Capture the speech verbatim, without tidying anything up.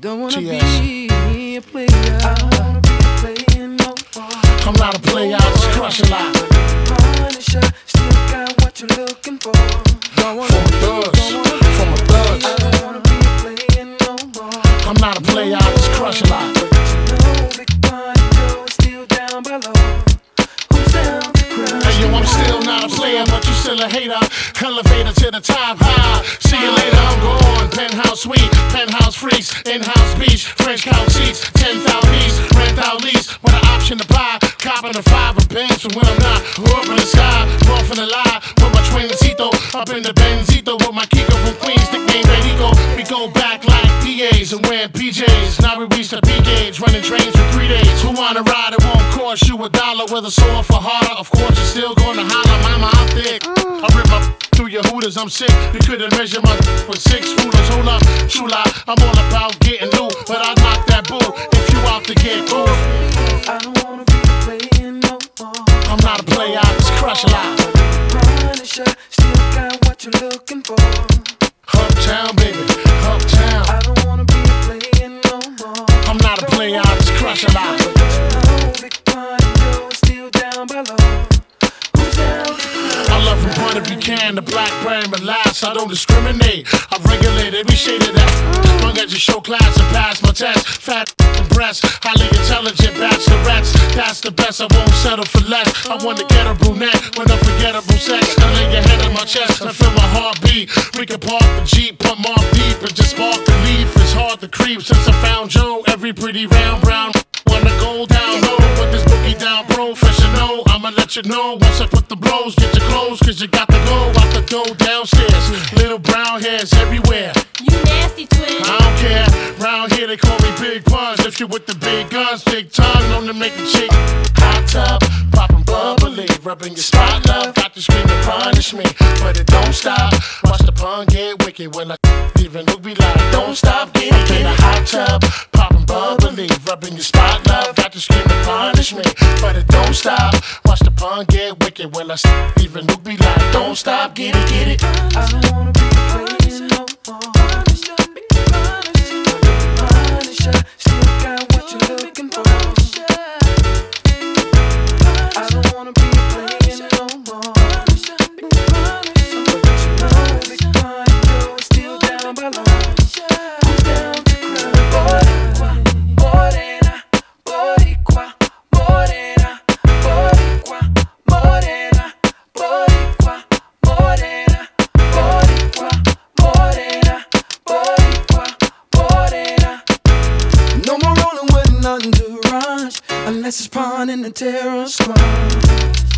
Don't wanna T S be a player. I don't wanna be a player no more. I'm not a player, I just crush a lot. Punisher, still got what you're looking for. Don't wanna From a thugs, from a thugs. I don't wanna be a player no more. I'm not a player, I just crush a lot. But you know Big Pun Joe is still down below. Who's down to crush? Hey yo, I'm still not a player, but you still a hater. Elevator to the top high. See you later, I'm gone. Penthouse suite, penthouse freaks, in-house beach, French couch seats, ten thousand east, rent out lease, with an option to buy. Copping a five of pens from when I'm not. Up in the sky, off in the lie, with my twincito, up in the Benzito, with my Kiko from Queens, nickname Benito. We go back like P As and wearing P Js. Now we reach the P gauge, running trains for three days. Who wanna ride? It won't cost you a dollar, whether sore for harder. Of course, you're still gonna holler, mama, I'm thick. I rip my through your hooters, I'm sick. You couldn't measure my with six rulers. Hold up, true lie, I'm all about getting loot, but I knock that bull if you out to get cool. I don't wanna be a player no more. I'm not a player, I just crush a lot. Punisher, still got what you're looking for. Uptown, baby, uptown. I don't wanna be a player no more. I'm not a player, I just crush a lot. But you know Big Pun Joe is still down below. Who's down? I love from Puerto Rican to blackberry molasses. I don't discriminate. I regulate every shade of that. Long as you show class and pass my test. Fat and breasts, highly intelligent bachelorettes. That's the best. I won't settle for less. I want to get a brunette with unforgettable sex. I lay your head on my chest and feel my heartbeat. We can park the Jeep, put more deep, and just spark the leaf. It's hard to creep since I found Joe. Every pretty round brown wanna go down low. Put this boogie down professional. I'ma let you know once I put the blows. Get your clothes, cause you got to go out the door downstairs. Little brown hairs everywhere. You nasty twin. I don't care. Round here they call me Big Puns. If you with the big guns, big tongue, known to make a chick hot tub, poppin' bubbly, rubbing your spot, love. Got to scream and punish me, but it don't stop. Watch the pun get wicked when I even look be like, don't stop, get it, get a hot tub, poppin' bubbly, rubbing your spot, love. Got to scream and punish me, but it don't stop. Watch the pun get wicked when I even look be like, don't stop, get it, get it. I don't wanna be a player no more. Punisher, still got what you're looking for. I don't wanna be a player no more. But you know Big Pun Joe is still down below. Who's down to cry? Morena, Boricua, Morena, Boricua, Morena, Boricua, Morena, Boricua, Morena, Boricua, Morena. No more rolling with an entourage, unless it's Pun and the terror squad.